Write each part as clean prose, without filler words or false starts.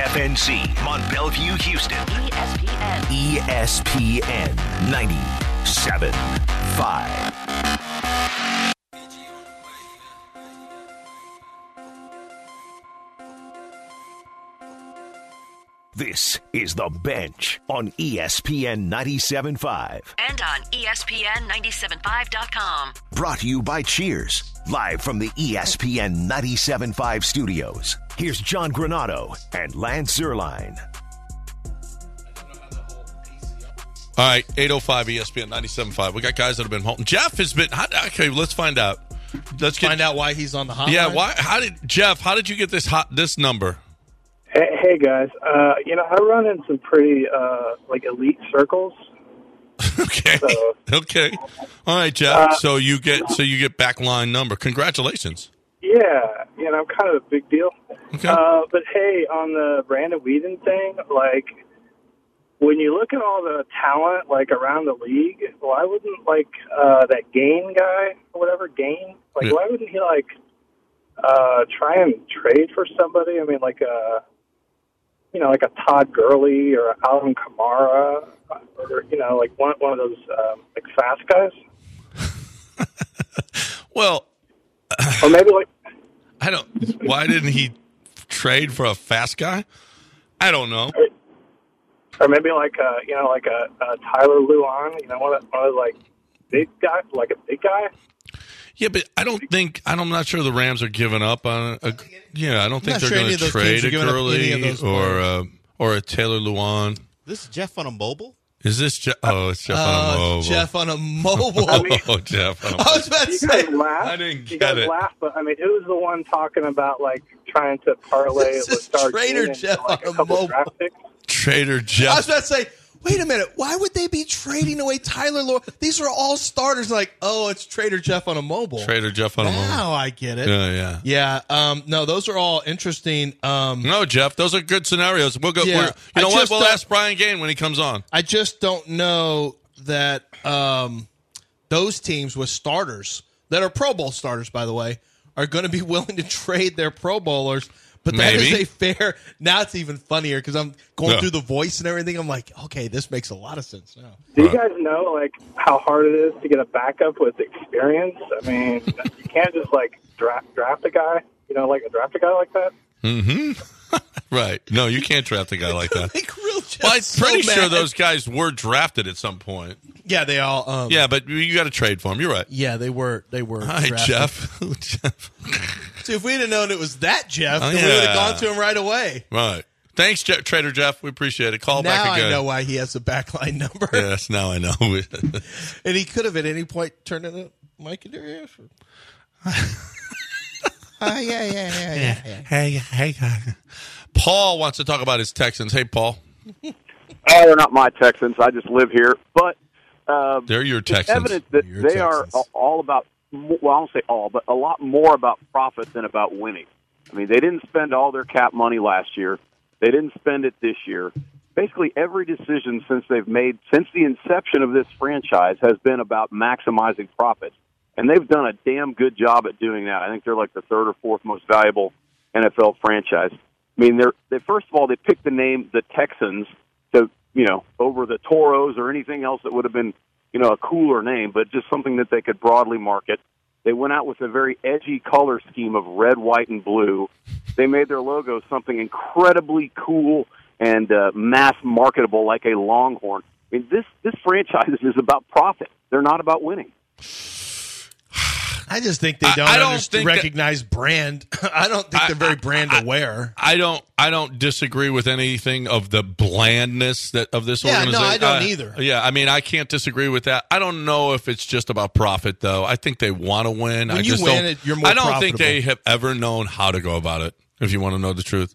FNZ, Mont Bellevue, Houston. ESPN. ESPN 97.5. This is The Bench on ESPN 97.5. And on ESPN975.com. Brought to you by Cheers, live from the ESPN 97.5 studios. Here's John Granado and Lance Zierlein. All right, 8:05 ESPN 97.5. We got guys that have been holding. Jeff has been. Okay, let's find out. Find out why he's on the hotline. Yeah, why? How did you get this number? Hey guys, I run in some pretty elite circles. Okay. So, okay. All right, Jeff. So you get backline number. Congratulations. Yeah, I'm kind of a big deal. Okay. But hey, on the Brandon Whedon thing, when you look at all the talent around the league, why wouldn't that Gain guy or whatever Gain? Why wouldn't he try and trade for somebody? I mean, like a Todd Gurley or Alvin Kamara, or one of those fast guys. Well, or maybe I don't. Why didn't he trade for a fast guy? I don't know. Or maybe a Tyler Luan, one of those big guy, a big guy. Yeah, but I'm not sure the Rams are giving up on I don't think they're going to trade a Gurley or a Taylor Luan. This is Jeff on a mobile? Is this Jeff? Oh, it's Jeff on a mobile. Jeff on a mobile. Jeff on a mobile. I was about to say. I didn't get it. You guys laugh, but I mean, it was the one talking about trying to parlay it with Trader Jeff on a mobile. Trader Jeff. I was about to say, wait a minute. Why would they be trading away Tyler Luan? These are all starters. It's Trader Jeff on a mobile. Trader Jeff on a mobile. Now I get it. Yeah. No, those are all interesting. No, Jeff, those are good scenarios. We'll go. Yeah, We'll ask Brian Gain when he comes on. I just don't know that those teams with starters that are Pro Bowl starters, by the way, are going to be willing to trade their Pro Bowlers. But that is a fair. Now it's even funnier because I'm going through the voice and everything. I'm like, okay, this makes a lot of sense now. Do you guys know how hard it is to get a backup with experience? I mean, you can't just draft a guy. Draft a guy like that. Mm-hmm. Right. No, you can't draft a guy like that. Well, I'm pretty sure those guys were drafted at some point. Yeah, they all. Yeah, but you got to trade for them. You're right. Yeah, they were. Hi, drafted. Jeff. Jeff. See, if we'd have known it was that Jeff, then we would have gone to him right away. Right. Thanks, Trader Jeff. We appreciate it. Call back again. Now I know why he has a backline number. Yes, now I know. And he could have at any point turned into Mike Adarius. Yeah. Hey, guys. Paul wants to talk about his Texans. Hey, Paul. They're not my Texans. I just live here. But they're your Texans. It's evident that they are all about, well, I won't say all, but a lot more about profit than about winning. I mean, they didn't spend all their cap money last year. They didn't spend it this year. Basically, every decision since they've made, since the inception of this franchise, has been about maximizing profits. And they've done a damn good job at doing that. I think they're like the third or fourth most valuable NFL franchise. I mean, they first of all, they picked the name the Texans to, over the Toros or anything else that would have been, a cooler name, but just something that they could broadly market. They went out with a very edgy color scheme of red, white, and blue. They made their logo something incredibly cool and mass marketable like a Longhorn. I mean, this franchise is about profit. They're not about winning. I just think they don't recognize brand. I don't think they're very brand aware. I don't disagree with anything of the blandness of this organization. No, I don't either. Yeah, I mean, I can't disagree with that. I don't know if it's just about profit, though. I think they want to win. When you win, you're more profitable. I don't think they have ever known how to go about it, if you want to know the truth.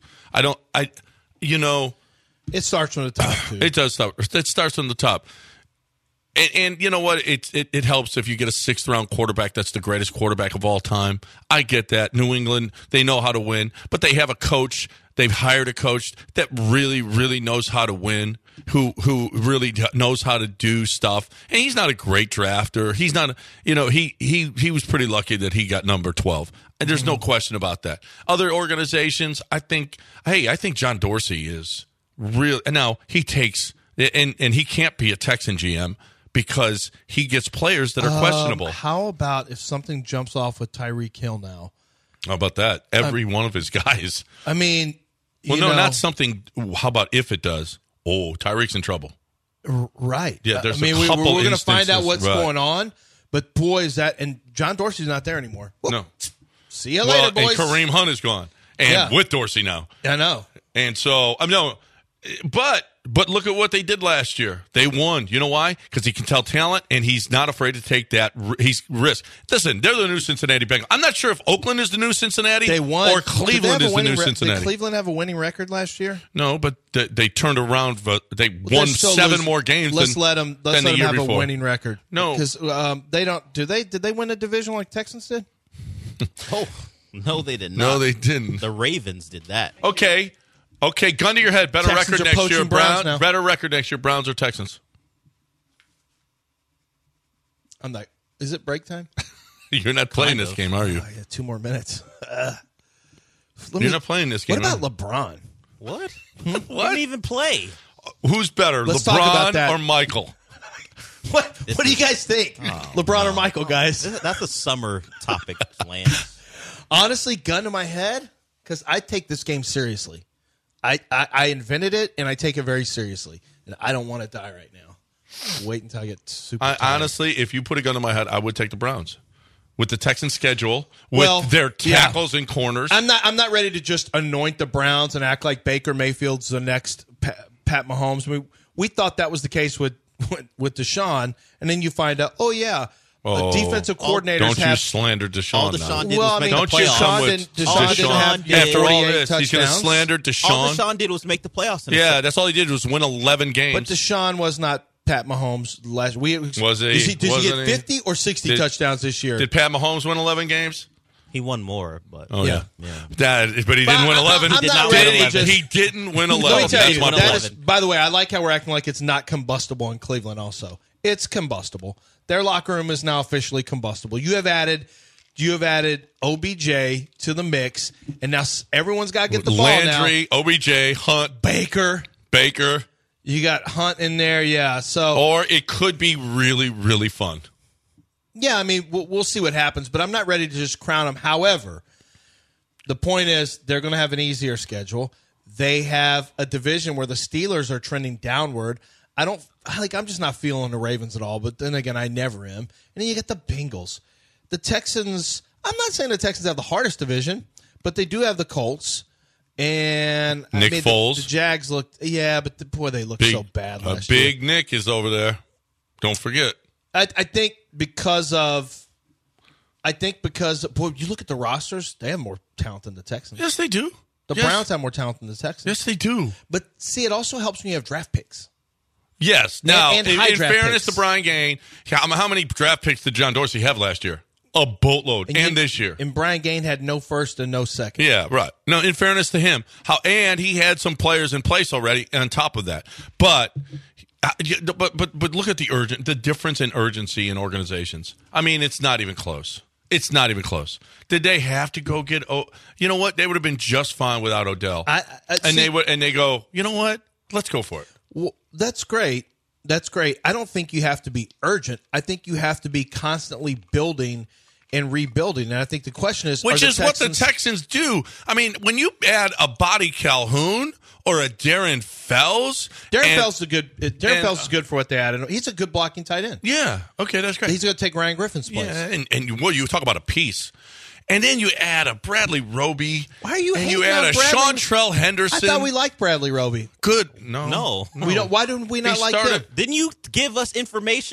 It starts from the top, too. It does start. It starts from the top. And you know what? It helps if you get a sixth-round quarterback that's the greatest quarterback of all time. I get that. New England, they know how to win, but they have a coach They've hired a coach that really, really knows how to win, who really knows how to do stuff. And he's not a great drafter. He's not, he was pretty lucky that he got number 12. And there's no question about that. Other organizations, I think John Dorsey is real. And now he takes, and he can't be a Texan GM because he gets players that are questionable. How about if something jumps off with Tyreek Hill now? How about that? Every one of his guys. I mean, not something. How about if it does? Oh, Tyreek's in trouble. Right. Yeah, there's we're going to find out what's going on. But boy, is that, and John Dorsey's not there anymore. Whoop. No. See you later, boys. And Kareem Hunt is gone, and with Dorsey now. I know. And so but look at what they did last year. They won. You know why? Because he can tell talent, and he's not afraid to take that risk. Listen, they're the new Cincinnati Bengals. I'm not sure if Oakland is the new Cincinnati they won. Or Cleveland is the new Cincinnati. Did Cleveland have a winning record last year? No, but they turned around. They won 7 more games let them have before. A winning record. No. Because they don't. Did they win a division like Texans did? Oh, no, they did not. No, they didn't. The Ravens did that. Okay, gun to your head. Better Texans record next year, Browns. Better record next year, Browns or Texans? I'm like, is it break time? You're not playing this game, are you? I got 2 more minutes. You're not playing this game. What about LeBron? What? What? He didn't even play. Who's better, Let's talk about LeBron that. or Michael? What do you guys think? LeBron or Michael, guys? That's a summer topic, Lance. Honestly, gun to my head, because I take this game seriously. I invented it, and I take it very seriously. And I don't want to die right now. Wait until I get super tired. Honestly, if you put a gun to my head, I would take the Browns. With the Texans schedule, with their tackles and corners. I'm not ready to just anoint the Browns and act like Baker Mayfield's the next Pat Mahomes. We thought that was the case with Deshaun, and then you find out, defensive coordinators don't have... you slander Deshaun. All Deshaun did was make the playoffs. Deshaun didn't have after all 48 this, he's going to touchdowns. slander Deshaun. All Deshaun did was make the playoffs. Yeah, that's all he did was win 11 games. But Deshaun was not Pat Mahomes last week. Was he? Did he get 50 or 60 touchdowns this year? Did Pat Mahomes win 11 games? He won more, but but he didn't win 11. He didn't win 11. Let me tell you, That's 11. By the way, I like how we're acting like it's not combustible in Cleveland also. It's combustible. Their locker room is now officially combustible. You have added OBJ to the mix, and now everyone's got to get the ball now. Landry, OBJ, Hunt, Baker. You got Hunt in there, yeah. So, or it could be really, really fun. Yeah, I mean, we'll see what happens, but I'm not ready to just crown them. However, the point is they're going to have an easier schedule. They have a division where the Steelers are trending downward. I'm just not feeling the Ravens at all, but then again, I never am. And then you get the Bengals. The Texans, I'm not saying the Texans have the hardest division, but they do have the Colts. And Nick Foles. The Jags looked, but they looked so bad last year. Big Nick is over there. Don't forget. I think because boy, you look at the rosters, they have more talent than the Texans. Yes, they do. The Browns have more talent than the Texans. Yes, they do. But see, it also helps when you have draft picks. Yes. Now, and in fairness picks. to Brian Gaine, how many draft picks did John Dorsey have last year? A boatload. And this year. And Brian Gaine had no first and no second. Yeah, right. No, in fairness to him. And he had some players in place already on top of that. But look at the difference in urgency in organizations. I mean, it's not even close. It's not even close. Did they have to go get? You know what? They would have been just fine without Odell. They go. You know what? Let's go for it. Well, that's great. That's great. I don't think you have to be urgent. I think you have to be constantly building and rebuilding. And I think the question is, what the Texans do. I mean, when you add a Bobby Calhoun or a Darren Fells, Fells is good for what they added. He's a good blocking tight end. Yeah. Okay, that's great. He's going to take Ryan Griffin's place. Yeah, and you talk about a piece. And then you add a Bradley Roby. Why are you hating you add on a Bradley? Seantrell Henderson. I thought we liked Bradley Roby. Good. No. We don't. Why didn't we not like him? Didn't you give us information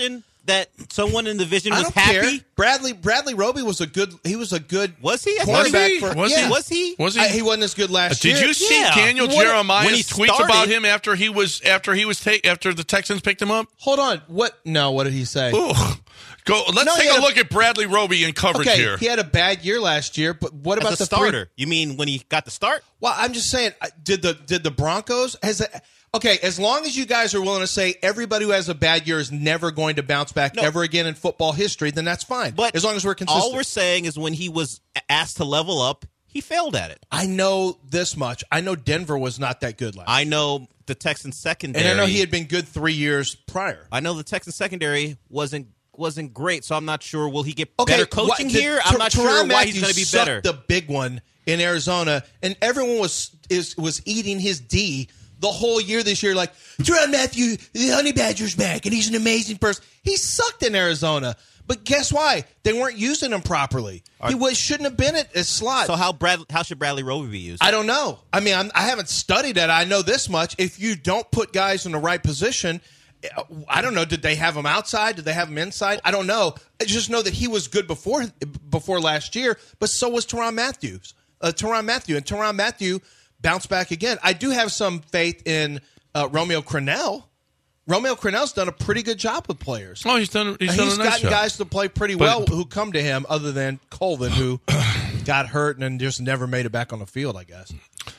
that someone in the division I was don't happy? care. Bradley Roby was a good. He was a good. Was he? Quarterback Was he? Was he? Was he? He wasn't as good last year. Did you see Yeah. Daniel When he Jeremiah's tweets started- about him after the Texans picked him up? Hold on. What? No. What did he say? Ugh. Let's No, he take had a look at Bradley Roby in coverage Okay, here. he had a bad year last year, but what about As a the starter? You mean when he got the start? Well, I'm just saying, did the Broncos okay? As long as you guys are willing to say everybody who has a bad year is never going to bounce back ever again in football history, then that's fine. But as long as we're consistent. all we're saying is when he was asked to level up, he failed at it. I know this much. I know Denver was not that good last year. I know the Texans secondary. And I know he had been good 3 years prior. I know the Texans secondary wasn't great, so I'm not sure. Will he get Okay, better coaching here? I'm not sure Tyrann why he's Mathieu going to be sucked better. the big one in Arizona, and everyone was eating his D the whole year this year. Like, Tyrann Mathieu, the Honey Badger's back, and he's an amazing person. He sucked in Arizona. But guess why? They weren't using him properly. Shouldn't have been at a slot. So how should Bradley Roby be used? I don't know. I mean, I haven't studied it. I know this much. If you don't put guys in the right position, I don't know. Did they have him outside? Did they have him inside? I don't know. I just know that he was good before last year, but so was Tyrann Mathieu. And Tyrann Mathieu bounced back again. I do have some faith in Romeo Crennel. Romeo Crennel's done a pretty good job with players. Oh, he's done a nice gotten job. guys to play pretty well who come to him, other than Colvin, who got hurt and then just never made it back on the field, I guess.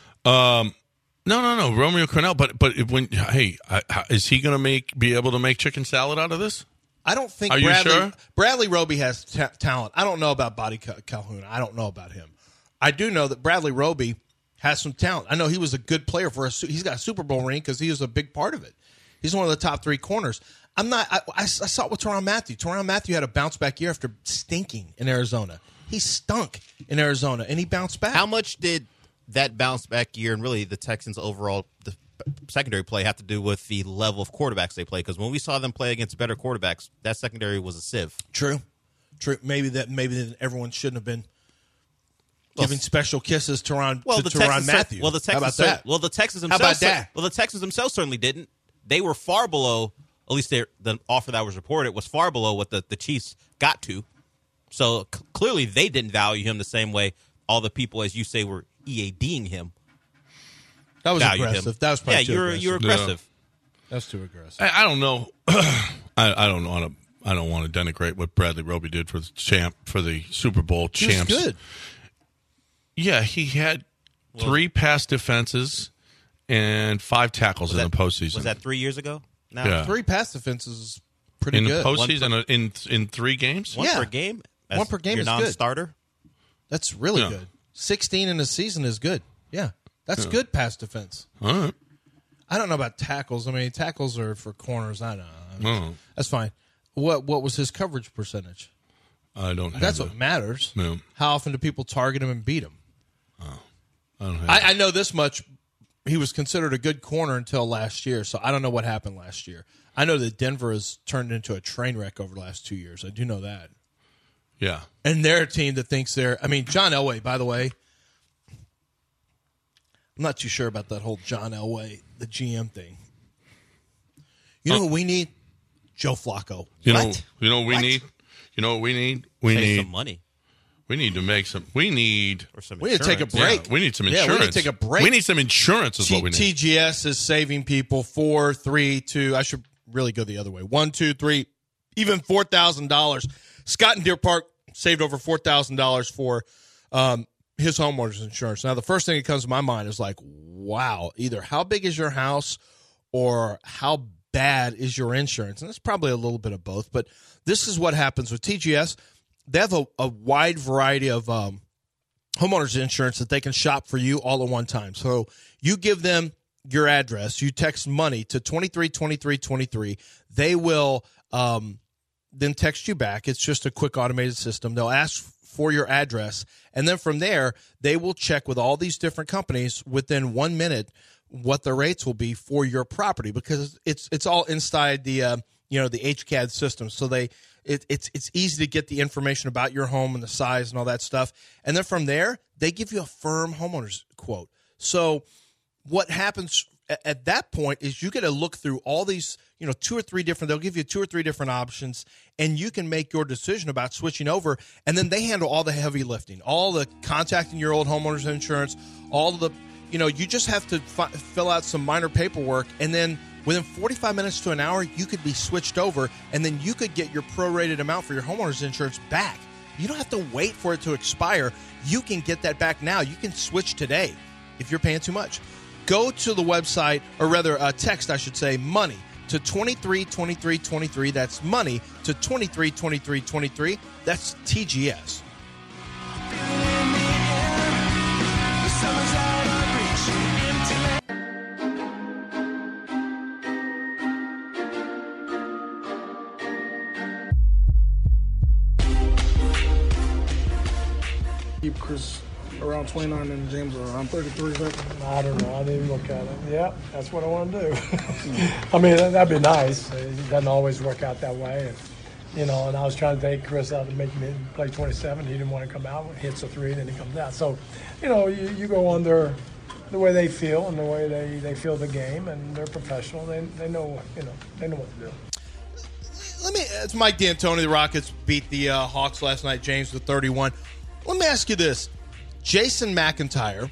No, Romeo Crennel. But is he going to be able to make chicken salad out of this? I don't think. Are you sure? Bradley Roby has talent. I don't know about Bobby Calhoun. I don't know about him. I do know that Bradley Roby has some talent. I know he was a good player he's got a Super Bowl ring because he was a big part of it. He's one of the top 3 corners. I saw it with Tyrann Mathieu. Tyrann Mathieu had a bounce back year after stinking in Arizona. He stunk in Arizona, and he bounced back. How much did that bounce back year and really the Texans' overall secondary play have to do with the level of quarterbacks they play? Because when we saw them play against better quarterbacks, that secondary was a sieve. True. Maybe that everyone shouldn't have been giving special kisses to Tyrann Mathieu. Well, the Texans. How about that? Well, the Texans How themselves. about that? Well, the Texans themselves certainly didn't. They were far below. At least the offer that was reported was far below what the Chiefs got to. So clearly, they didn't value him the same way all the people, as you say, were EADing him. That was valued aggressive. Him. That was probably too aggressive. You're aggressive. That's too aggressive. I don't know. I don't want to denigrate what Bradley Roby did for the Super Bowl champs. He was good. Yeah, he had 3 pass defenses and 5 tackles in the postseason. Was that 3 years ago? Now? Yeah. 3 pass defenses is pretty in good. the postseason in 3 games? One Yeah. per game? One per game your is good. non-starter? That's really Yeah. good. 16 in a season is good. Yeah. That's good pass defense. All right. I don't know about tackles. I mean, tackles are for corners. I don't know. Oh, That's fine. What was his coverage percentage? I don't have That's that. what matters. No. How often do people target him and beat him? I don't have I know this much. He was considered a good corner until last year, so I don't know what happened last year. I know that Denver has turned into a train wreck over the last 2 years. I do know that. Yeah. And they're a team that thinks they're... I mean, John Elway, by the way, I'm not too sure about that whole John Elway, the GM thing. You know what we need? Joe Flacco. You know what we need? You know what we need? Save some money. We need to make some. We need. Or some We need to take a insurance. break. We need some Yeah, insurance. we need to take a break. We need some insurance. Is what we need. TGS is saving people 4, 3, 2. I should really go the other way. 1, 2, 3, even $4,000. Scott in Deer Park saved over $4,000 for his homeowners insurance. Now, the first thing that comes to my mind is like, wow, either how big is your house or how bad is your insurance? And it's probably a little bit of both. But this is what happens with TGS. They have a wide variety of homeowners insurance that they can shop for you all at one time. So you give them your address, you text money to 232323. They will then text you back. It's just a quick automated system. They'll ask for your address, and then from there, they will check with all these different companies within 1 minute what the rates will be for your property, because it's all inside the the HCAD system. So it's easy to get the information about your home and the size and all that stuff. And then from there, they give you a firm homeowner's quote. So what happens at that point is you get to look through all these, 2 or 3 different, they'll give you 2 or 3 different options, and you can make your decision about switching over, and then they handle all the heavy lifting, all the contacting your old homeowner's insurance, all the, you just have to fill out some minor paperwork, and then within 45 minutes to an hour, you could be switched over, and then you could get your prorated amount for your homeowner's insurance back. You don't have to wait for it to expire. You can get that back now. You can switch today if you're paying too much. Go to the website, or rather text, I should say, money to 232323. That's money to 232323. That's TGS. Keep Chris around 29 and James around 33. I don't know. I didn't even look at it. Yeah, that's what I want to do. I mean, that'd be nice. It doesn't always work out that way. And I was trying to take Chris out to make him play 27. He didn't want to come out. Hits a 3, then he comes out. So, you go on the way they feel and the way they feel the game, and they're professional. They know, they know what to do. It's Mike D'Antoni. The Rockets beat the Hawks last night, James, with 31. Let me ask you this. Jason McIntyre,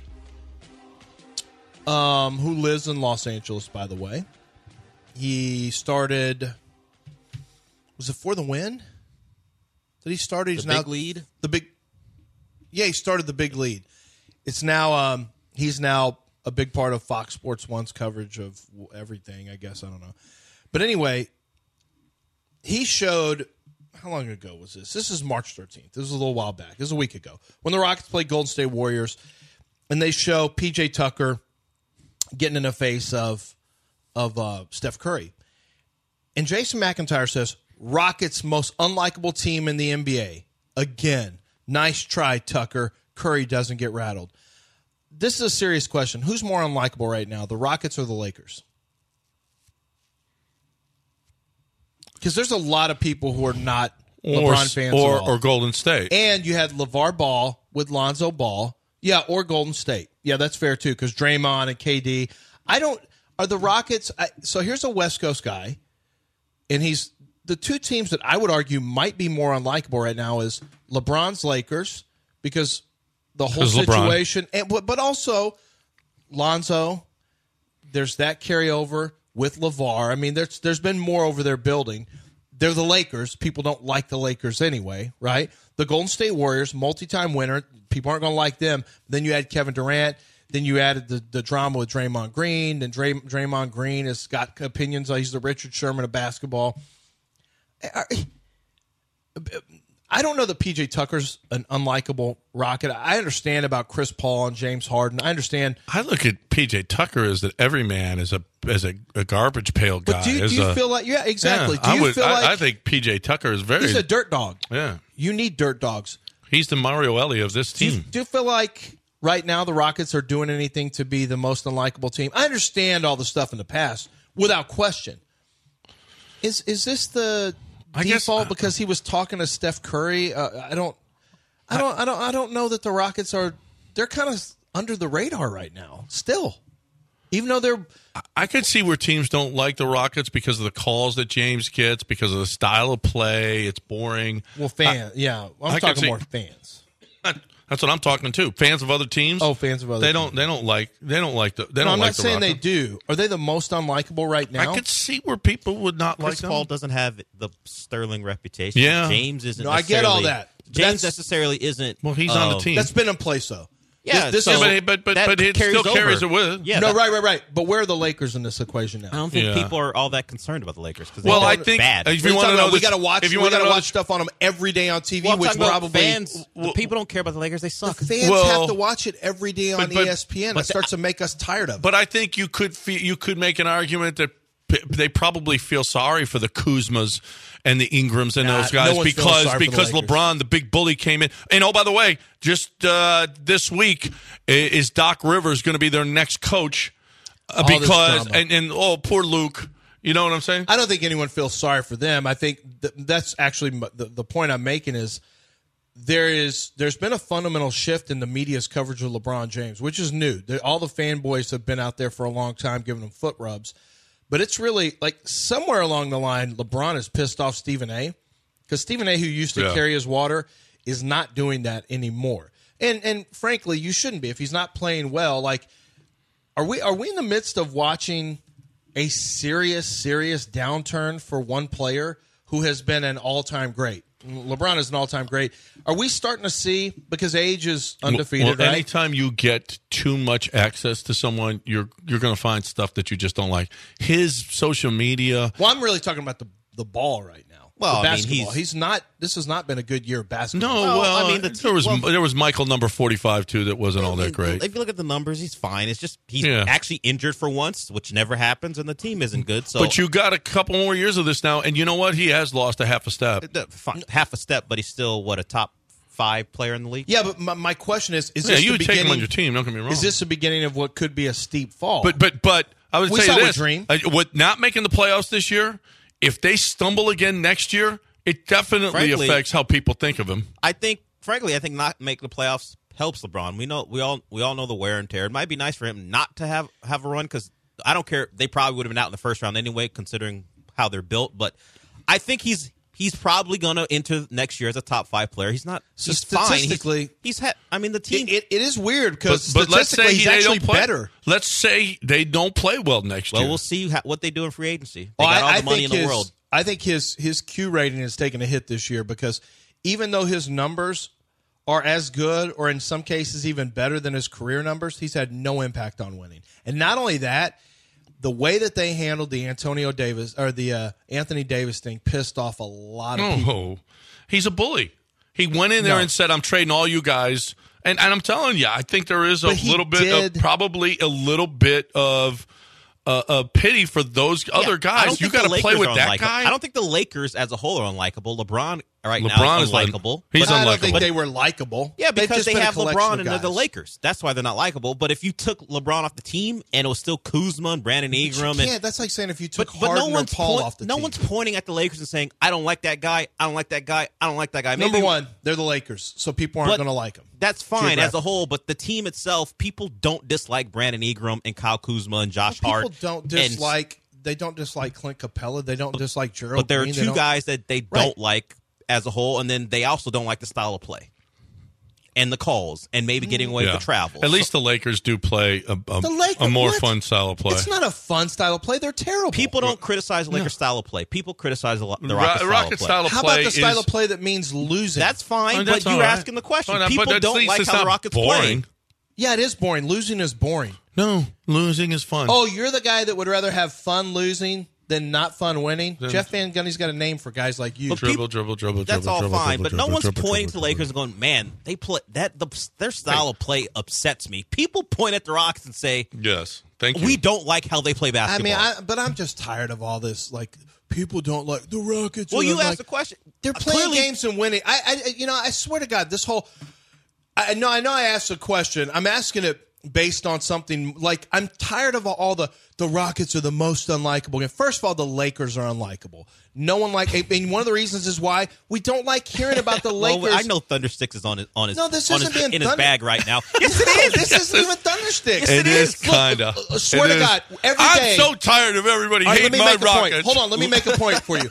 who lives in Los Angeles, by the way, he started, was it for the win? Did he start? He's big lead? He started the big lead. It's now, he's now a big part of Fox Sports 1's coverage of everything, I guess. I don't know. But anyway, he showed, how long ago was this? This is March 13th. This was a little while back. This is a week ago. When the Rockets played Golden State Warriors, and they show P.J. Tucker getting in the face of Steph Curry. And Jason McIntyre says, Rockets' most unlikable team in the NBA. Again, nice try, Tucker. Curry doesn't get rattled. This is a serious question. Who's more unlikable right now, the Rockets or the Lakers? Because there's a lot of people who are not LeBron fans or Golden State. And you had LeVar Ball with Lonzo Ball. Yeah, or Golden State. Yeah, that's fair, too, because Draymond and KD. Are the Rockets so here's a West Coast guy, and he's the two teams that I would argue might be more unlikable right now is LeBron's Lakers, because the whole situation, but also Lonzo, there's that carryover with LeVar. I mean, there's been more over their building. They're the Lakers. People don't like the Lakers anyway, right? The Golden State Warriors, multi-time winner. People aren't going to like them. Then you add Kevin Durant. Then you added the drama with Draymond Green. Then Draymond Green has got opinions. He's the Richard Sherman of basketball. I don't know that P.J. Tucker's an unlikable Rocket. I understand about Chris Paul and James Harden. I understand. I look at P.J. Tucker as that every man is a garbage pail guy. But do you feel like, yeah, exactly. Yeah, feel like I think P.J. Tucker is he's a dirt dog. Yeah. You need dirt dogs. He's the Mario Ellie of this team. Do you feel like right now the Rockets are doing anything to be the most unlikable team? I understand all the stuff in the past, without question. Is this the default because he was talking to Steph Curry? I don't know that the Rockets they're kind of under the radar right now. Still, even though I could see where teams don't like the Rockets because of the calls that James gets, because of the style of play. It's boring. Well, I'm talking more fans. That's what I'm talking to. Fans of other teams. Oh, fans of other teams. They don't like the. I'm not saying they do. Are they the most unlikable right now? I could see where people would not like them. Chris Paul doesn't have the sterling reputation. Yeah. James isn't. No, I get all that. James necessarily isn't. Well, he's on the team. That's been in place though. Yeah, but it still carries it with. Yeah, right. But where are the Lakers in this equation now? I don't think people are all that concerned about the Lakers because I think bad. If you want to know, we got to watch. We got to watch stuff on them every day on TV. Well, which probably fans, people don't care about the Lakers. They suck. The fans have to watch it every day on ESPN. It starts to make us tired of it. But I think you could make an argument that they probably feel sorry for the Kuzmas and the Ingrams and those guys because LeBron, the big bully, came in. And by the way, just this week is Doc Rivers going to be their next coach because poor Luke. You know what I'm saying? I don't think anyone feels sorry for them. I think that's actually the point I'm making is there's been a fundamental shift in the media's coverage of LeBron James, which is new. All the fanboys have been out there for a long time giving him foot rubs. But it's really like somewhere along the line, LeBron has pissed off Stephen A. Because Stephen A., who used to carry his water, is not doing that anymore. And frankly, you shouldn't be if he's not playing well. Like, are we in the midst of watching a serious downturn for one player who has been an all-time great? LeBron is an all-time great. Are we starting to see, because age is undefeated, well, right? Anytime you get too much access to someone, you're going to find stuff that you just don't like. His social media. Well, I'm really talking about the ball right now. Well, the I mean, basketball. He's not. This has not been a good year of basketball. No, well, I mean, there was Michael number 45 too that wasn't all that great. If you look at the numbers, he's fine. It's just he's actually injured for once, which never happens, and the team isn't good. So, but you got a couple more years of this now, and you know what? He has lost a half a step. Half a step, but he's still a top 5 player in the league. Yeah, but my question is this you the take beginning? him on your team? Don't get me wrong. Is this the beginning of what could be a steep fall? But I would say this: dream. With not making the playoffs this year, if they stumble again next year, it definitely affects how people think of him. I think not making the playoffs helps LeBron. We all know the wear and tear. It might be nice for him not to have a run, because I don't care. They probably would have been out in the first round anyway, considering how they're built. But I think he's probably going to enter next year as a top 5 player. He's not. He's statistically, fine. The team. It is weird because but let's statistically say he's they actually don't play, better. Let's say they don't play well next year. Well, we'll see what they do in free agency. They got all the money in the world. I think his Q rating has taken a hit this year, because even though his numbers are as good, or in some cases even better than his career numbers, he's had no impact on winning. And not only that, the way that they handled the Anthony Davis thing pissed off a lot of people. He's a bully. He went in there and said, "I'm trading all you guys," and I'm telling you, I think there is probably a little bit of pity for those other guys. You got to play with that guy. I don't think the Lakers as a whole are unlikable. LeBron now is unlikable. He's unlikable. I don't think they were likable. Yeah, because they have LeBron and they're the Lakers. That's why they're not likable. But if you took LeBron off the team and it was still Kuzma and Brandon Ingram, that's like saying if you took Harden or Paul off the team. No one's pointing at the Lakers and saying, "I don't like that guy. I don't like that guy. I don't like that guy." Number one, they're the Lakers, so people aren't going to like them. That's fine as a whole, but the team itself, people don't dislike Brandon Ingram and Kyle Kuzma and Josh Hart. People don't dislike. They don't dislike Clint Capella. They don't dislike Gerald. But there are two guys that they don't like as a whole, and then they also don't like the style of play and the calls and maybe getting away with the travel. At least the Lakers do play a more fun style of play. It's not a fun style of play. They're terrible. People don't criticize the Lakers style of play. People criticize the Rockets style of play. How about the style of play that means losing? That's fine, but you're asking the question. People don't like how the Rockets play. Yeah, it is boring. Losing is boring. No, losing is fun. Oh, you're the guy that would rather have fun losing than not fun winning? Jeff Van Gundy's got a name for guys like you. Dribble. That's all fine, but no one's pointing to the Lakers and going, "Man, they play their style of play upsets me." People point at the Rockets and say, "Yes, thank you. We don't like how they play basketball." But I'm just tired of all this. Like, people don't like the Rockets. Well, you asked the question. They're playing games and winning. I swear to God, this whole. I know I asked a question. I'm asking it based on something like I'm tired of all the Rockets are the most unlikable. First of all, the Lakers are unlikable. No one and one of the reasons is why we don't like hearing about the Lakers. Well, I know Thundersticks is on his in his bag right now. Yes, it is. This isn't even Thundersticks. Yes, it is kind of. Swear to God, every day. I'm so tired of everybody hating my Rockets. Hold on, let me make a point for you.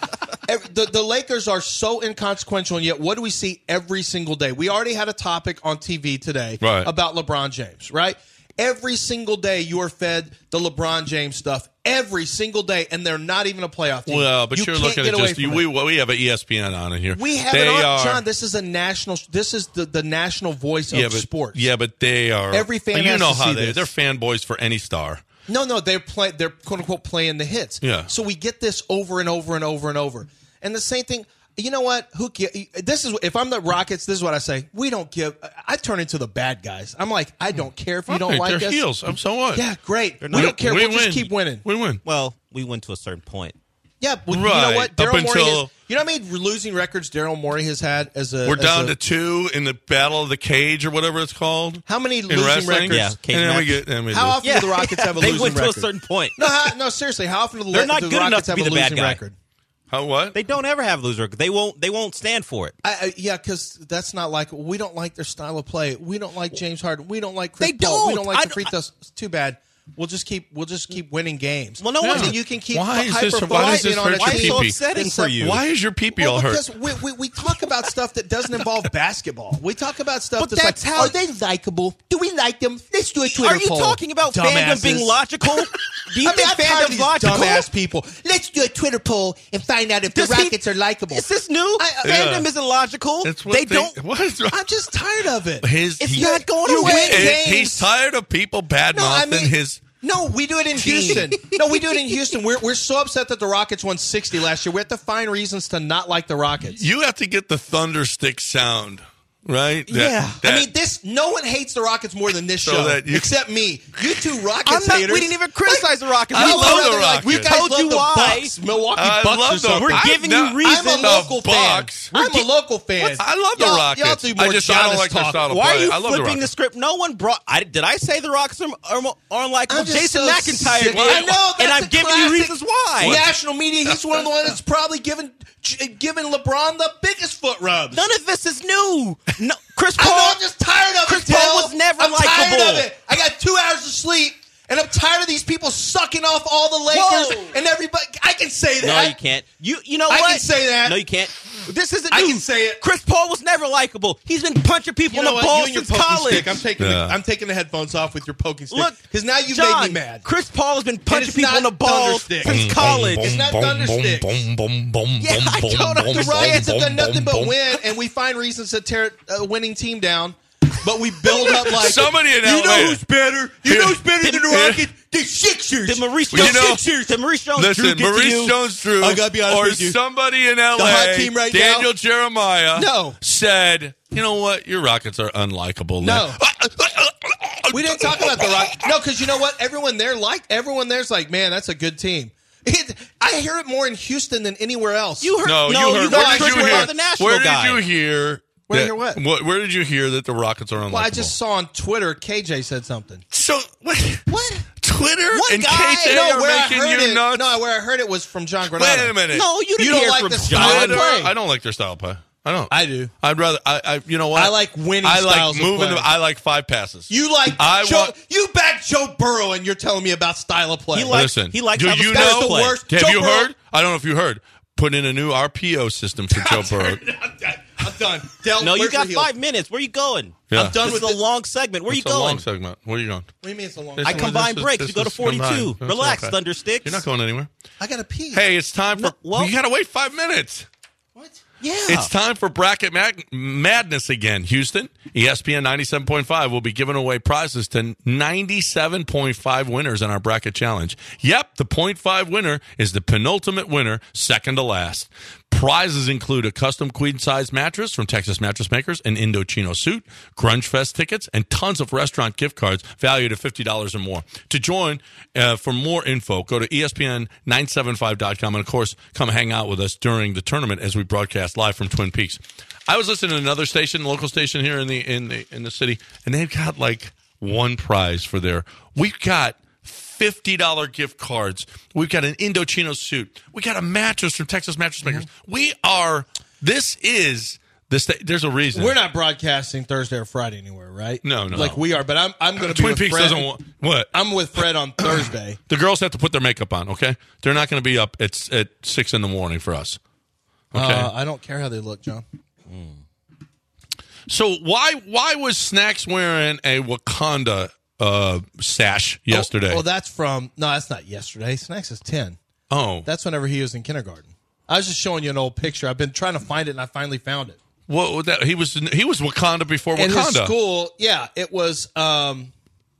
The Lakers are so inconsequential, and yet what do we see every single day? We already had a topic on TV today about LeBron James, right? Every single day you are fed the LeBron James stuff every single day, and they're not even a playoff team. Well, but you're looking at just we have an ESPN on it here. We have it on, John. This is a national. This is the national voice of sports. Yeah, but they are every fan. You has know to how see this. They're fanboys for any star. No, they're quote unquote playing the hits. Yeah. So we get this over and over and over and over, and the same thing. You know what? If I'm the Rockets, this is what I say. We don't give. I turn into the bad guys. I'm like, I don't care if you don't like us. They're heels. So what? Yeah, great. We don't care. We'll just keep winning. We win. Well, we win to a certain point. Yeah, but you know what? Daryl Morey. You know how many losing records Daryl Morey has had as a. We're down to 2 in the Battle of the Cage or whatever it's called. How many losing records? Yeah, how often do the Rockets have a losing record? They went to a certain point. No, seriously. How often do the Rockets have a losing record? How what? They don't ever have loser. They won't stand for it. Yeah, because that's not like we don't like their style of play. We don't like James Harden. We don't like Chris They Paul. We don't. don't like the free throws. It's too bad. We'll just keep winning games. Well, no wonder you can keep Why is this hurt your Why is so pee-pee? upsetting for you? Why is your pee-pee all hurt? Because we talk about stuff that doesn't involve basketball. We talk about stuff But that's that's like, how- are they likable? Do we like them? Let's do a Twitter Are you poll. talking about fandom Dumbasses. being logical? Do you think I'm tired of fandom's these logical? dumbass people. Let's do a Twitter poll and find out if the Rockets are likable. Is this new? Fandom isn't logical. That's what They don't. What is wrong? I'm just tired of it. It's not going you away. win games. He's tired of people bad-mouthing his. No, we do it in Houston. No, we do it in Houston. We're so upset that the Rockets won 60 last year. We have to find reasons to not like the Rockets. You have to get the thunderstick sound, right? No one hates the Rockets more than this So show, that you- except me. You two Rockets We haters. didn't even criticize the Rockets. I We love the them. Rockets. We I guys told love you the why. Bucks, Milwaukee I Bucks love or something. We're giving you reasons. I'm a local fan. Bucks. I'm a local fan. I love the Y'all Rockets. do more I don't Giannis like their talk. style of Why are play. you I love the flipping the Rockets. script? No one brought. Did I say the Rockets are unlikable? I'm just Jason so McIntyre sick. did. I know, and that's I'm a giving you classic reasons why. National media, he's one of the ones that's probably giving LeBron the biggest foot rubs. None of this is new. No, Chris I Paul. know, I'm just tired of Chris it, Paul Dale. was never I'm tired likable. of it. I got 2 hours of sleep, and I'm tired of these people sucking off all the Lakers Whoa. and everybody. I can say that. No, you can't. You know I what? can say that. No, you can't. This isn't I new. can say it. Chris Paul was never likable. He's been punching people You know in the what? balls You and your since poking college. stick. I'm taking the headphones off with your poking stick. Look, because now you've John, made me mad. Chris Paul has been punching it's people in the not balls thunderstick. since college. It's not thundersticks. Yeah, I don't understand. The Rockets have done nothing but win, and we find reasons to tear a winning team down. But we build up like Somebody in you LA. know who's better. You know who's better than the Rockets? The Sixers. Did Maurice Well, Jones? you know- Did Maurice Jones? Listen, Drew get to Maurice you? Jones-Drew I gotta be honest or with you. somebody in LA, hot team right Daniel now? Jeremiah, No. said, you know what? Your Rockets are unlikable. No. We didn't talk about the Rockets. No, because you know what? Everyone there's like, man, that's a good team. I hear it more in Houston than anywhere else. You heard? No, you heard. got Where did Chris you Paul, hear? the national Where guy. did you hear? Where did that- I hear what? Where did you hear that the Rockets are unlikable? Well, I just saw on Twitter KJ said something. So what? What? Twitter What and guy? KJ No, are where I making heard you it. nuts. No, where I heard it was from John Granado. Wait a minute. No, you didn't don't hear like from the John. style of Twitter, play. I don't like their style of play. I don't. I do. I'd rather. You know what? I like winning I like styles of moving. play. I like 5 passes. You like I you back Joe Burrow, and you're telling me about style of play. He likes- Listen. he likes do how the you stars know? play. worst. Have Joe you Burrow- heard? I don't know if you heard. Put in a new RPO system for Joe Burrow. I'm done. Del, No, you where's got your heel? 5 minutes. Where you going? Yeah. I'm done This with is a this. long segment. Where It's you a going? long segment. Where are you going? What do you mean it's a long? This I is- combine this is- breaks. this You go to is combined. 42. That's Relax, okay. Thundersticks. You're not going anywhere. I gotta pee. Hey, it's time for. No, well- you got to wait 5 minutes. What? Yeah. It's time for Bracket Madness again. Houston, ESPN 97.5 will be giving away prizes to 97.5 winners in our bracket challenge. Yep, the 0.5 winner is the penultimate winner, second to last. Prizes include a custom queen-size mattress from Texas Mattress Makers, an Indochino suit, Grunge Fest tickets, and tons of restaurant gift cards valued at $50 or more. To join, for more info, go to ESPN975.com, and, of course, come hang out with us during the tournament as we broadcast live from Twin Peaks. I was listening to another station, local station here in the city, and they've got like one prize for their. We've got $50 gift cards. We've got an Indochino suit. We got a mattress from Texas Mattress Makers. We are. This is this. There's a reason We're not broadcasting Thursday or Friday anywhere, right? No. Like we are, but I'm going to be Twin with Peaks Fred. doesn't want what. I'm with Fred on Thursday. The girls have to put their makeup on. Okay, they're not going to be up at 6 a.m. for us. Okay. I don't care how they look, John. So why was Snacks wearing a Wakanda sash yesterday? Oh, that's not yesterday. Snacks is 10. Oh, That's whenever he was in kindergarten. I was just showing you an old picture. I've been trying to find it, and I finally found it. what that he was Wakanda before In his Wakanda. school, yeah, it was. I'm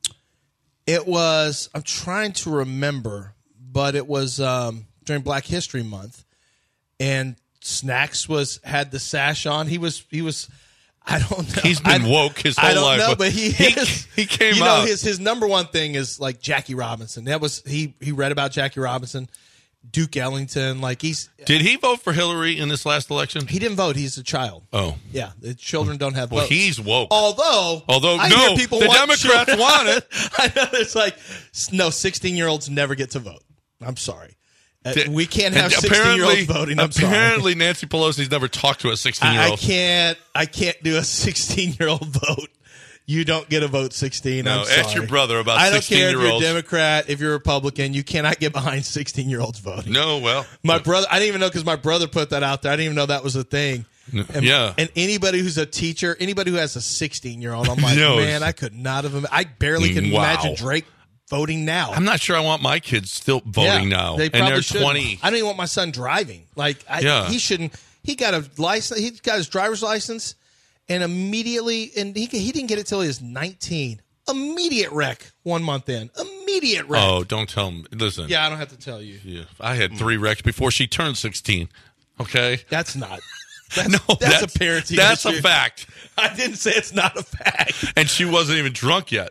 trying to remember, but it was during Black History Month, and Snacks had the sash on. He was. I don't know. He's been woke his whole I don't life. know, but he came you know, out. his number one thing is like Jackie Robinson. That was he read about Jackie Robinson, Duke Ellington. Like Did he vote for Hillary in this last election? he didn't vote. He's a child. Oh. Yeah, the children don't have Well, votes. he's woke. Although no, I hear people the want Democrats want it. I know it's like no 16-year-olds never get to vote. I'm sorry. We can't have 16-year-olds voting. I'm sorry. Apparently, Nancy Pelosi's never talked to a 16-year-old. I can't do a 16-year-old vote. You don't get a vote 16. No, I'm sorry. ask your brother about 16-year-olds. I don't care if you're a Democrat, if you're a Republican. You cannot get behind 16-year-olds voting. No, well. My brother, I didn't even know because my brother put that out there. I didn't even know that was a thing. And anybody who's a teacher, anybody who has a 16-year-old, I'm like, man, I could not have. I barely can imagine Drake voting now. I'm not sure I want my kids still voting now. They probably and they're shouldn't. 20. I don't even want my son driving. He shouldn't. He got a license. He got his driver's license, and immediately, and he didn't get it till he was 19. Immediate wreck 1 month in. Immediate wreck. Oh, don't tell him. Listen. Yeah, I don't have to tell you. Yeah, I had 3 wrecks before she turned 16. Okay? That's not. That's a parenting That's issue. a fact. I didn't say it's not a fact. And she wasn't even drunk yet.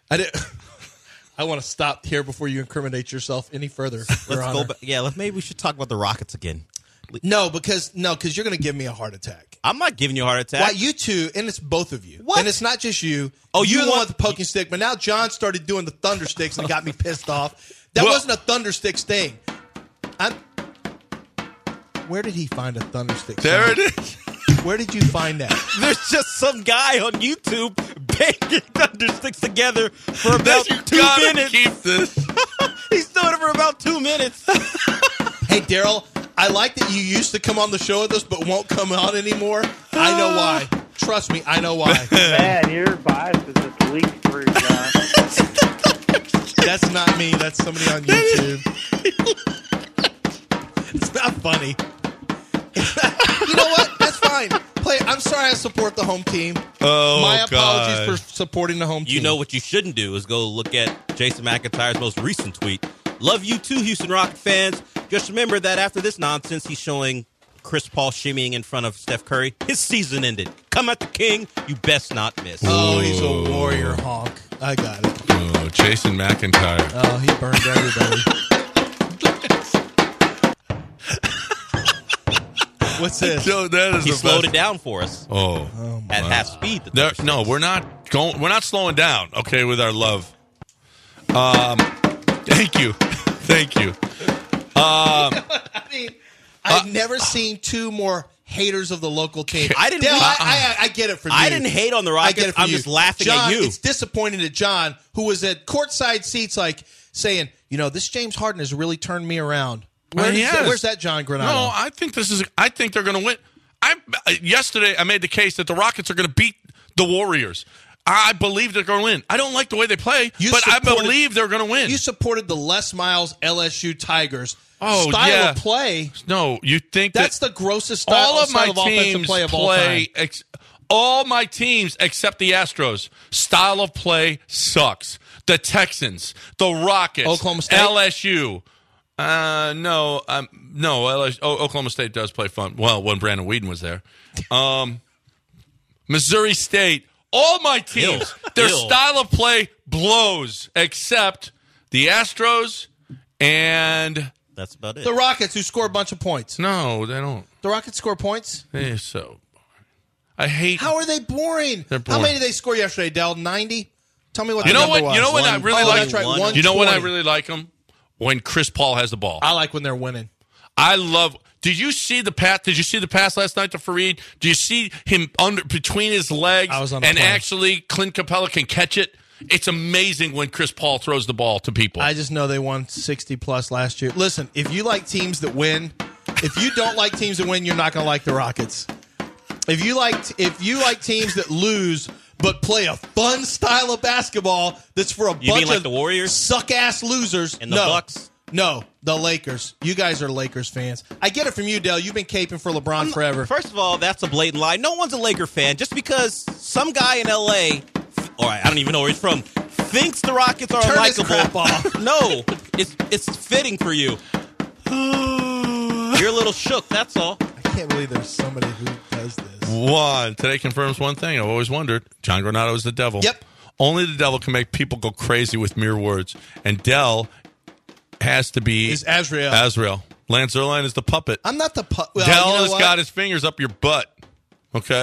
I want to stop here before you incriminate yourself any further. Let's go back. Yeah, maybe we should talk about the Rockets again. No, because you're going to give me a heart attack. I'm not giving you a heart attack. Why, you two, and it's both of you. What? And it's not just you. Oh, you're you the one with the poking stick, but now John started doing the thunder sticks and got me pissed off. That wasn't a thunder sticks thing. Where did he find a thunder stick? There it is. Where did you find that? There's just some guy on YouTube banging thunder sticks together for about 2 minutes. Keep this. He's doing it for about 2 minutes. Hey, Daryl, I like that you used to come on the show with us but won't come on anymore. I know why. Trust me, I know why. Man, your bias is just leaked through, John. That's not me. That's somebody on YouTube. It's not funny. You know what? That's fine. I'm sorry I support the home team. Oh, my apologies God. for supporting the home team. You know what you shouldn't do is go look at Jason McIntyre's most recent tweet. Love you too, Houston Rocket fans. Just remember that after this nonsense, he's showing Chris Paul shimmying in front of Steph Curry. His season ended. Come at the king. You best not miss. Oh, he's a warrior honk. I got it. Oh, Jason McIntyre. Oh, he burned everybody. What's this? Yo, that is He the slowed best. it down for us at half speed. No, we're not going. We're not slowing down. Okay, with our love. Thank you. I mean, I've never seen 2 more haters of the local team. I didn't. I get it for you. I didn't hate on the Rockets. I get it for I'm you. just laughing John, at you. It's disappointing to John, who was at courtside seats, saying, this James Harden has really turned me around. Where's that John Granado? No, I think they're going to win. Yesterday I made the case that the Rockets are going to beat the Warriors. I believe they're going to win. I don't like the way they play, but I believe they're going to win. You supported the Les Miles LSU Tigers style of play. No, you think that's the grossest style of offensive play of all time. All my teams except the Astros style of play sucks. The Texans, the Rockets, Oklahoma State, LSU. No, LSU, Oklahoma State does play fun. Well, when Brandon Whedon was there. Missouri State. All my teams, their style of play blows, except the Astros and that's about it. The Rockets, who score a bunch of points. No, they don't. The Rockets score points? They're so boring. I hate. How are they boring? They're boring. How many did they score yesterday, Dell? 90? Tell me what you the know number what? was. You know when I really like. That's right, you know when I really like them? When Chris Paul has the ball. I like when they're winning. I love. Did you see the pass? Did you see the pass last night to Fareed? Do you see him between his legs? I was on and actually, Clint Capella can catch it. It's amazing when Chris Paul throws the ball to people. I just know they won 60 plus last year. Listen, if you like teams that win, if you don't like teams that win, you're not going to like the Rockets. If you like teams that lose but play a fun style of basketball that's for a bunch of the Warriors, suck ass losers, and the Bucks. No, the Lakers. You guys are Lakers fans. I get it from you, Dell. You've been caping for LeBron forever. First of all, that's a blatant lie. No one's a Laker fan. Just because some guy in L.A., or I don't even know where he's from, thinks the Rockets are Turn this unlikable. crap off. No, it's fitting for you. You're a little shook, that's all. I can't believe there's somebody who does this. Today confirms one thing I've always wondered. John Granado is the devil. Yep. Only the devil can make people go crazy with mere words. And Dell has to be... Is Azrael. Azrael. Lance Zierlein is the puppet. I'm not the puppet. Well, Dell you know has got his fingers up your butt. Okay?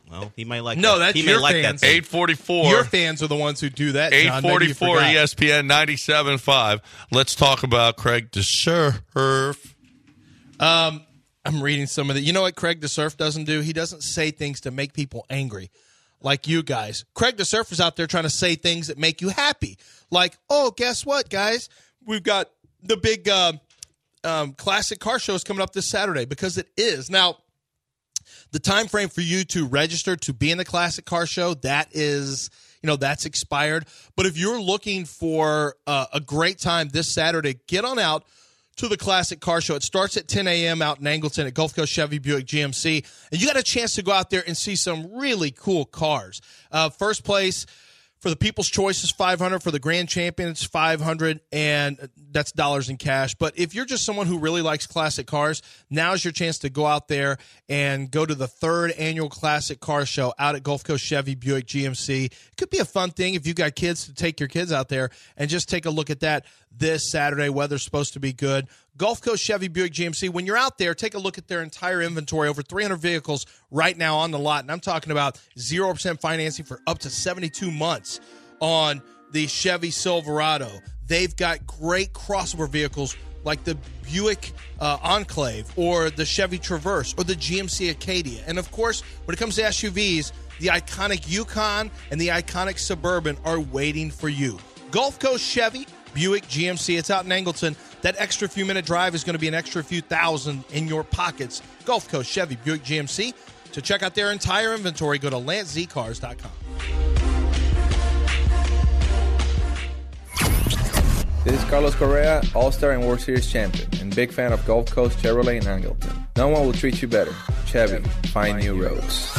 Well, he might like No, that. that's he your may like fans. that. 8:44. Your fans are the ones who do that, John. Maybe you 8:44 forgot. ESPN 97.5. Let's talk about Craig DeSurf. I'm reading some of the. You know what Craig DeSurf doesn't do? He doesn't say things to make people angry, like you guys. Craig DeSurf is out there trying to say things that make you happy, like, oh, guess what, guys? We've got the big classic car shows coming up this Saturday, because it is now. The time frame for you to register to be in the classic car show, that is, that's expired. But if you're looking for a great time this Saturday, get on out to the classic car show. It starts at 10 a.m. out in Angleton at Gulf Coast Chevy Buick GMC. And you got a chance to go out there and see some really cool cars. First place for the People's Choice is $500. For the Grand Champion, it's $500, and that's dollars in cash. But if you're just someone who really likes classic cars, now's your chance to go out there and go to the 3rd annual Classic Car Show out at Gulf Coast Chevy Buick GMC. It could be a fun thing if you've got kids, to take your kids out there and just take a look at that this Saturday. Weather's supposed to be good. Gulf Coast Chevy Buick GMC, when you're out there, take a look at their entire inventory. Over 300 vehicles right now on the lot. And I'm talking about 0% financing for up to 72 months on the Chevy Silverado. They've got great crossover vehicles like the Buick Enclave or the Chevy Traverse or the GMC Acadia. And, of course, when it comes to SUVs, the iconic Yukon and the iconic Suburban are waiting for you. Gulf Coast Chevy Buick GMC. It's out in Angleton. That extra few minute drive is going to be an extra few thousand in your pockets. Gulf Coast Chevy Buick GMC. To check out their entire inventory, go to LanceZCars.com. This is Carlos Correa, All-Star and World Series champion, and big fan of Gulf Coast Chevrolet in Angleton. No one will treat you better. Chevy, find new roads.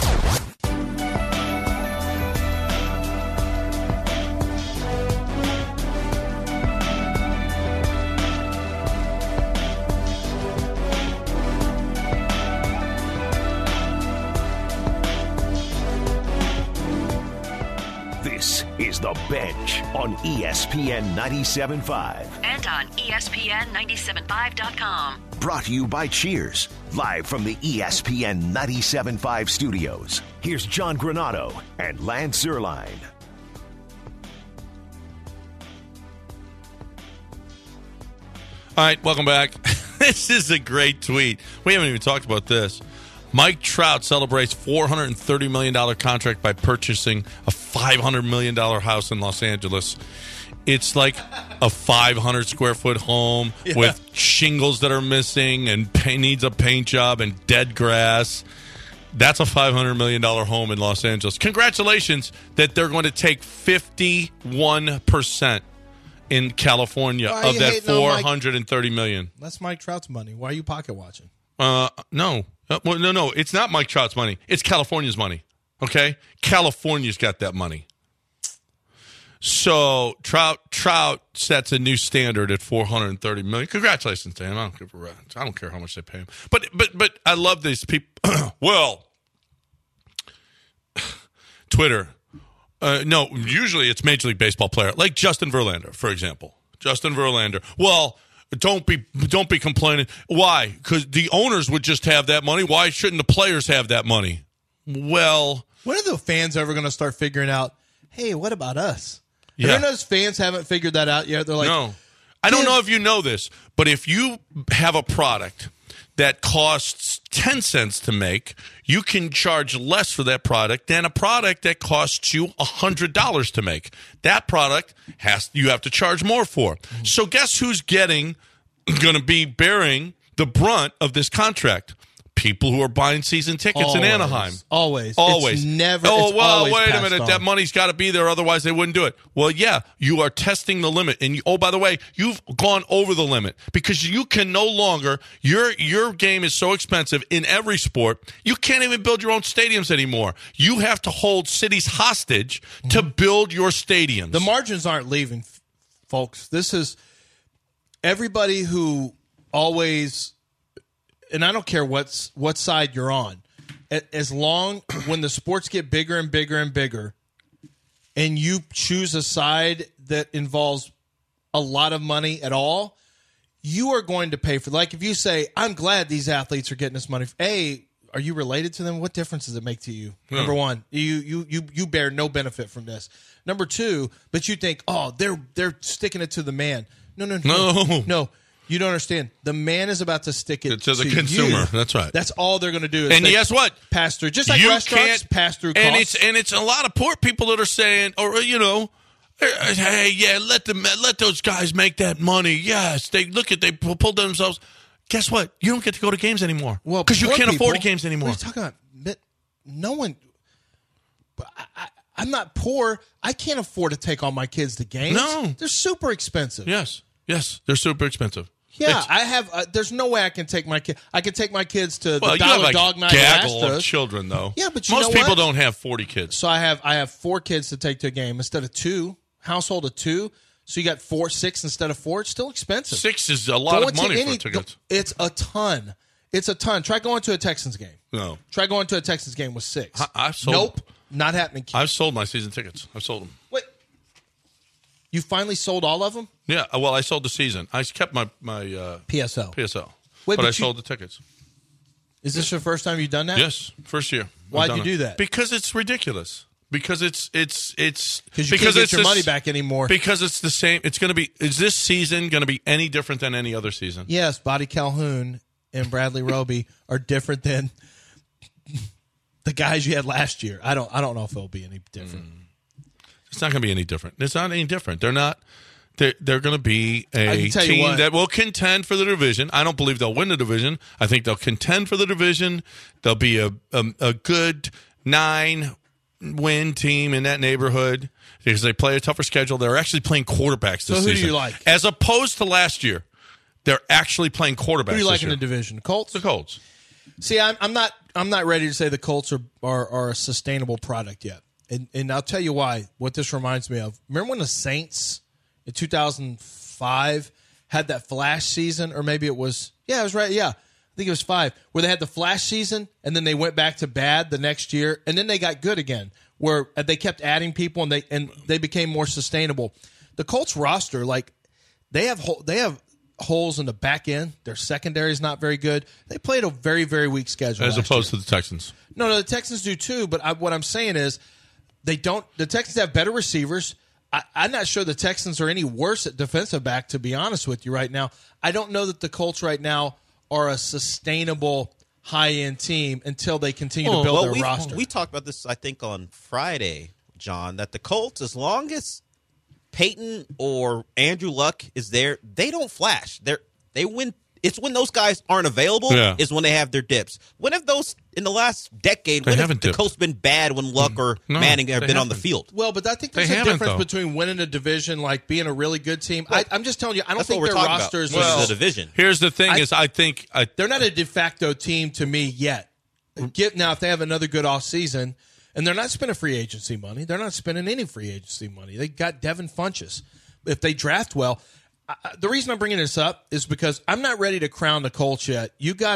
This is The Bench on ESPN 97.5. And on ESPN975.com. Brought to you by Cheers, live from the ESPN 97.5 studios. Here's John Granato and Lance Zierlein. All right, welcome back. This is a great tweet. We haven't even talked about this. Mike Trout celebrates $430 million contract by purchasing a $500 million house in Los Angeles. It's like a 500 square foot home with shingles that are missing and needs a paint job and dead grass. That's a $500 million home in Los Angeles. Congratulations that they're going to take 51% in California of that $430 million. That's Mike Trout's money. Why are you pocket watching? No. No. It's not Mike Trout's money. It's California's money. Okay? California's got that money. So Trout sets a new standard at $430 million. Congratulations to him. I don't care how much they pay him. But I love these people. Well, Twitter. No, usually it's Major League Baseball player like Justin Verlander, for example. Justin Verlander. Well, don't be complaining. Why? Because the owners would just have that money. Why shouldn't the players have that money? Well, when are the fans ever going to start figuring out, hey, what about us? Yeah. Have you noticed fans haven't figured that out yet? They're like, no. I don't know if you know this, but if you have a product that costs 10 cents to make, you can charge less for that product than a product that costs you $100 to make. That product you have to charge more for. So guess who's going to be bearing the brunt of this contract? People who are buying season tickets in Anaheim. Always. It's never. Oh, well, wait a minute. That money's got to be there. Otherwise, they wouldn't do it. Well, yeah, you are testing the limit. And, by the way, you've gone over the limit because you can no longer, your game is so expensive in every sport, you can't even build your own stadiums anymore. You have to hold cities hostage to build your stadiums. The margins aren't leaving, folks. This is everybody who always... And I don't care what side you're on. As long when the sports get bigger and bigger and bigger, and you choose a side that involves a lot of money at all, you are going to pay for. Like if you say, "I'm glad these athletes are getting this money." A, are you related to them? What difference does it make to you? Number one, you bear no benefit from this. Number two, but you think, oh, they're sticking it to the man. No. You don't understand. The man is about to stick it to the consumer. You. That's right. That's all they're going to do. And guess what? Pass through. Just like restaurants, pass through costs. And it's a lot of poor people that are saying, or hey, yeah, let those guys make that money. Yes, they pulled themselves. Guess what? You don't get to go to games anymore. Well, because you can't afford games anymore. What are you talking about? No one. I'm not poor. I can't afford to take all my kids to games. No, they're super expensive. Yes, they're super expensive. Yeah, I have. There's no way I can take my kid. I can take my kids to the you have like Dog Night. Gaggle of children, though. Yeah, but most people don't have 40 kids. So I have 4 kids to take to a game instead of 2. Household of 2. So you got 6 instead of 4. It's still expensive. 6 is a lot of money for tickets. It's a ton. Try going to a Texans game. No. Try going to a Texans game with 6. I've sold. Nope, not happening. Kid. I've sold my season tickets. I've sold them. Wait. You finally sold all of them? Yeah. Well, I sold the season. I kept my PSL. Wait, but I sold the tickets. Is this your first time you've done that? Yes, first year. Why'd you do that? Because it's ridiculous. Because it's because you can't get your money back anymore. Because it's the same. It's going to be. Is this season going to be any different than any other season? Yes, Buddy Calhoun and Bradley Roby are different than the guys you had last year. I don't know if it'll be any different. It's not going to be any different. It's not any different. They're not. They're going to be a team that will contend for the division. I don't believe they'll win the division. I think they'll contend for the division. They'll be a good 9-win team in that neighborhood because they play a tougher schedule. They're actually playing quarterbacks this season. So who do you like? As opposed to last year, they're actually playing quarterbacks. Who do you like in the division? Colts? The Colts. See, I'm not ready to say the Colts are a sustainable product yet. And I'll tell you why, what this reminds me of. Remember when the Saints in 2005 had that flash season? Or maybe it was right. Yeah, I think it was 5, where they had the flash season, and then they went back to bad the next year, and then they got good again, where they kept adding people, and they became more sustainable. The Colts roster, like, they have holes in the back end. Their secondary is not very good. They played a very, very weak schedule as opposed to the Texans. No, the Texans do too, but what I'm saying is, they don't. The Texans have better receivers. I'm not sure the Texans are any worse at defensive back, to be honest with you right now. I don't know that the Colts right now are a sustainable high-end team until they continue to build their roster. We talked about this, I think, on Friday, John, that the Colts, as long as Peyton or Andrew Luck is there, they don't flash. They win. It's when those guys aren't available is when they have their dips. When have those in the last decade? When have the Colts been bad when Luck or Manning have been on the field? Well, but I think there's a difference between winning a division, like being a really good team. Well, I'm just telling you, I don't think their rosters are the division. Here's the thing: I think they're not a de facto team to me yet. Now, if they have another good off season, and they're not spending free agency money, they're not spending any free agency money. They got Devin Funchess. If they draft well. The reason I'm bringing this up is because I'm not ready to crown the Colts yet.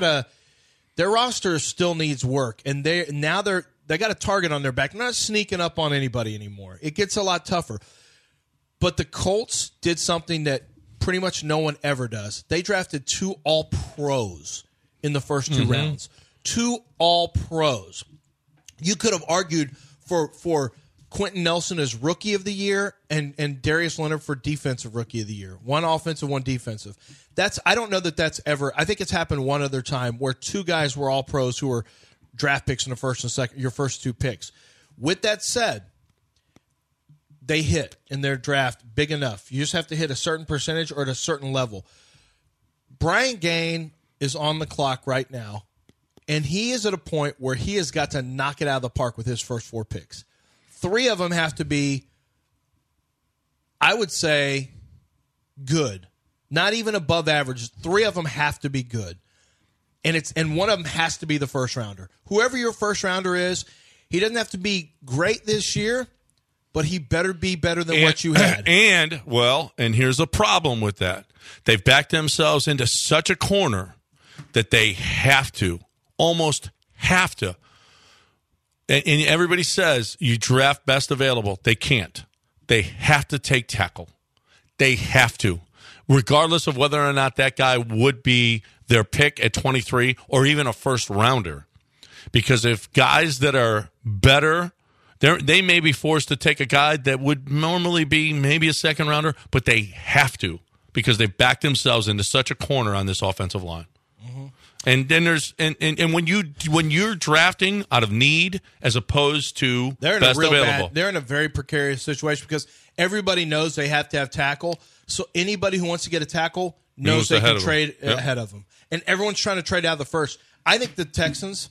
Their roster still needs work, and they got a target on their back. They're not sneaking up on anybody anymore. It gets a lot tougher. But the Colts did something that pretty much no one ever does. They drafted 2 All-Pros in the first 2 rounds. 2 All-Pros. You could have argued for Quentin Nelson as Rookie of the Year and Darius Leonard for Defensive Rookie of the Year. 1 offensive, 1 defensive. I don't know that's ever. I think it's happened one other time where 2 guys were all pros who were draft picks in the first and second, your first 2 picks. With that said, they hit in their draft big enough. You just have to hit a certain percentage or at a certain level. Brian Gaine is on the clock right now, and he is at a point where he has got to knock it out of the park with his first 4 picks. 3 of them have to be, I would say, good. Not even above average. 3 of them have to be good. And one of them has to be the first rounder. Whoever your first rounder is, he doesn't have to be great this year, but he better be better than what you had. And here's a problem with that. They've backed themselves into such a corner that they almost have to. And everybody says you draft best available. They can't. They have to take tackle. They have to. Regardless of whether or not that guy would be their pick at 23 or even a first rounder. Because if guys that are better, they may be forced to take a guy that would normally be maybe a second rounder, but they have to because they've backed themselves into such a corner on this offensive line. Mm-hmm. And then there's and when you're drafting out of need as opposed to best available, they're in a very precarious situation because everybody knows they have to have tackle. So anybody who wants to get a tackle knows they can trade ahead of them, and everyone's trying to trade out of the first. I think the Texans.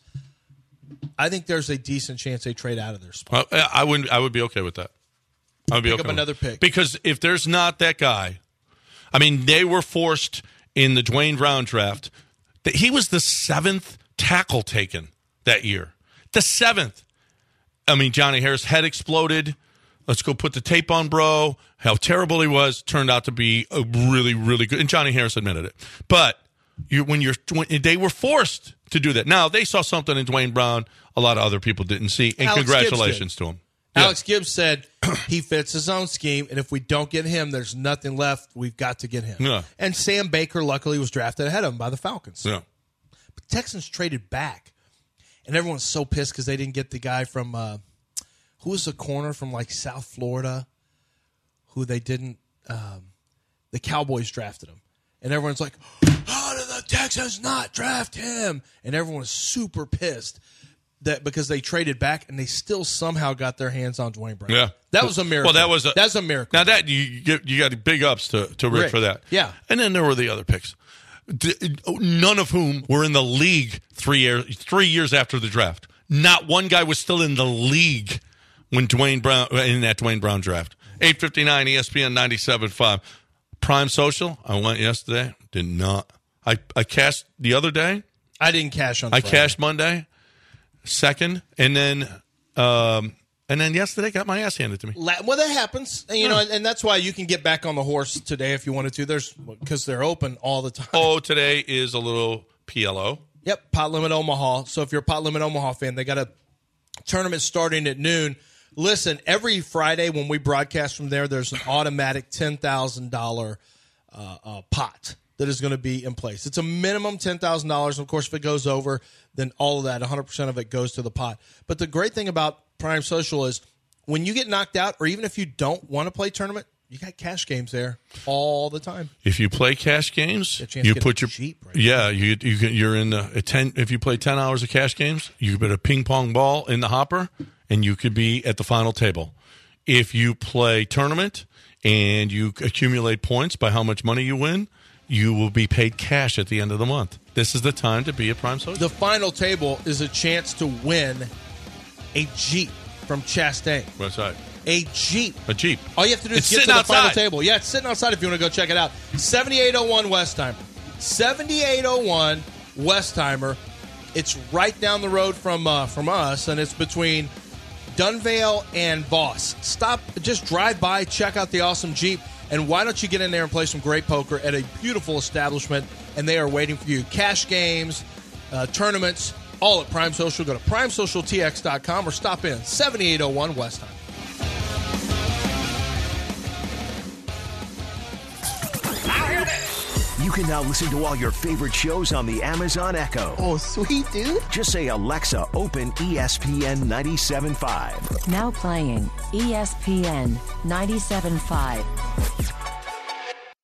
I think there's a decent chance they trade out of their spot. I would be okay with that. I would be pick okay up another pick because if there's not that guy, I mean, they were forced in the Dwayne Brown draft. He was the 7th tackle taken that year. The 7th. I mean, Johnny Harris' head exploded. Let's go put the tape on, bro. How terrible he was turned out to be a really, really good. And Johnny Harris admitted it. But when they were forced to do that. Now, they saw something in Dwayne Brown a lot of other people didn't see. And congratulations to him. Alex Gibbs said he fits his own scheme, and if we don't get him, there's nothing left. We've got to get him. Yeah. And Sam Baker, luckily, was drafted ahead of him by the Falcons. Yeah. But Texans traded back, and everyone's so pissed because they didn't get the guy from who was the corner from like South Florida, who they didn't. The Cowboys drafted him, and everyone's like, "How did the Texans not draft him?" And everyone was super pissed. That because they traded back and they still somehow got their hands on Dwayne Brown. Yeah, that was a miracle. Well, that's a miracle. Now that you got big ups to Rick for that. Yeah, and then there were the other picks, none of whom were in the league 3 years after the draft. Not one guy was still in the league when Dwayne Brown draft. 8:59 ESPN 97.5 Prime Social. I went yesterday. Did not. I cashed the other day. I didn't cash on Friday. Cashed Monday. Second, and then yesterday got my ass handed to me. Well, that happens, and, and that's why you can get back on the horse today if you wanted to. Because they're open all the time. Oh, today is a little PLO. Yep, Pot Limit Omaha. So if you're a Pot Limit Omaha fan, they got a tournament starting at noon. Listen, every Friday when we broadcast from there, there's an automatic $10,000 pot that is going to be in place. It's a minimum $10,000. Of course, if it goes over, then all of that, 100% of it goes to the pot. But the great thing about Prime Social is when you get knocked out, or even if you don't want to play tournament, you got cash games there all the time. If you play cash games, you put your cheap. Right you're in the 10. If you play 10 hours of cash games, you put a ping pong ball in the hopper, and you could be at the final table. If you play tournament and you accumulate points by how much money you win, you will be paid cash at the end of the month. This is the time to be a Prime Social. The final table is a chance to win a Jeep from Chastain. That's right. A Jeep. All you have to do is get to the final table. Yeah, it's sitting outside if you want to go check it out. 7801 Westheimer. 7801 Westheimer. It's right down the road from us, and it's between Dunvale and Voss. Stop, just drive by, check out the awesome Jeep. And why don't you get in there and play some great poker at a beautiful establishment, and they are waiting for you. Cash games, tournaments, all at Prime Social. Go to primesocialtx.com or stop in 7801 Westheimer. You can now listen to all your favorite shows on the Amazon Echo. Oh, sweet, dude. Just say, Alexa, open ESPN 97.5. Now playing ESPN 97.5.